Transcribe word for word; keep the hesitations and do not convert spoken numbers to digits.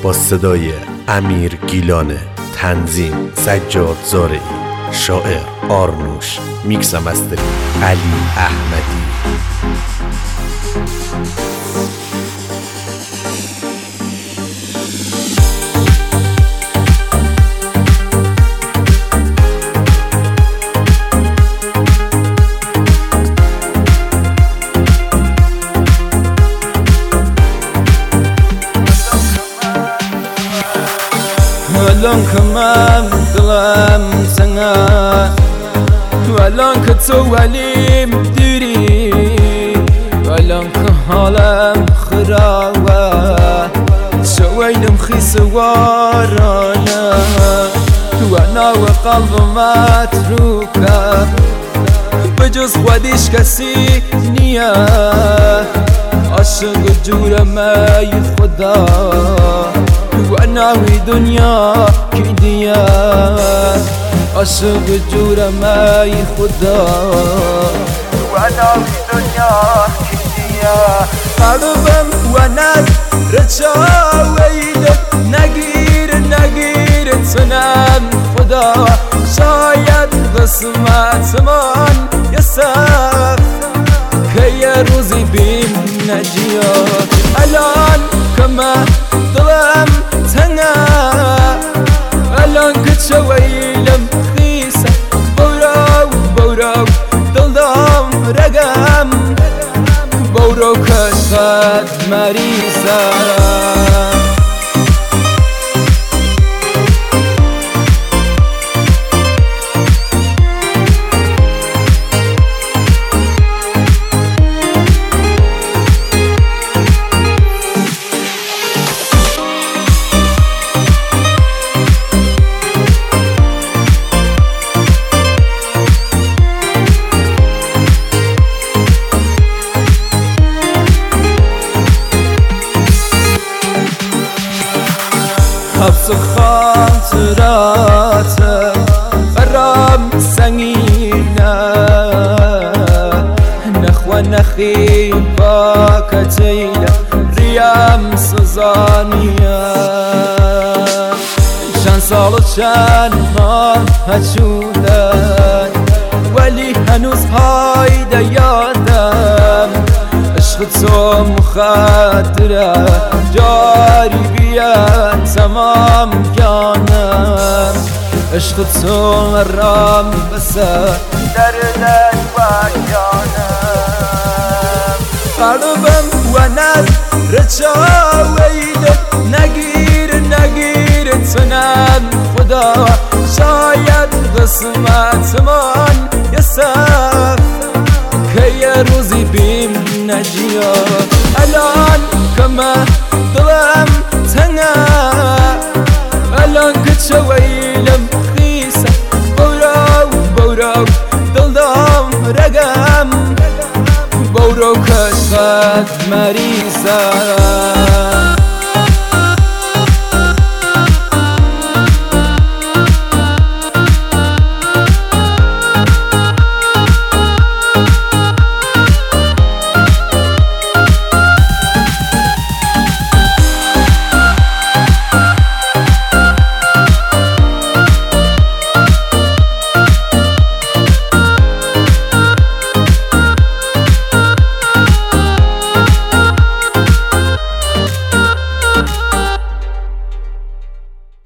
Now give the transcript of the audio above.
با صدای امیر گیلانه، تنظیم سجاد زارعی، شاعر آرنوش، میکس مستری علی احمدی. الان که من دلم سنگه الان که تو ولیم دیری الان که حالم خرابه شویدم خیس وارانه وانا و قلب متروکه بجز خودش کسی نیه عاشق جورمه خدا وانا وی دنیا کی دیا عاشق جورمه خدا وانا وی دنیا کی دیا قلبم وانا رچا ویل نگیر نگیر تنم خدا شاید قسمت من یسف که یه روزی بیم نجیا الان که من دلم تنگه الان که چویلم خیسه بورو بورو دلدم رگم بورو کشت مریضه حبس خاطراتم برام سنگینه نخوه نخی با کتیله ریم سزانیه چند سال و چند ماه هچولن ولی هنوز هایده یادم عشق تو مخاطره جاری بیاد تمام جانم عشق تو مرام بسه دردت و جانم قلبم و نز رچا ویل نگیر نگیر تنم خدا شاید قسمت من یسف که یه روزی بیم نجیا الان که من دلم تنگه الان که چویلم خیسه بورو بورو دلدم رگم بورو کشت مریضه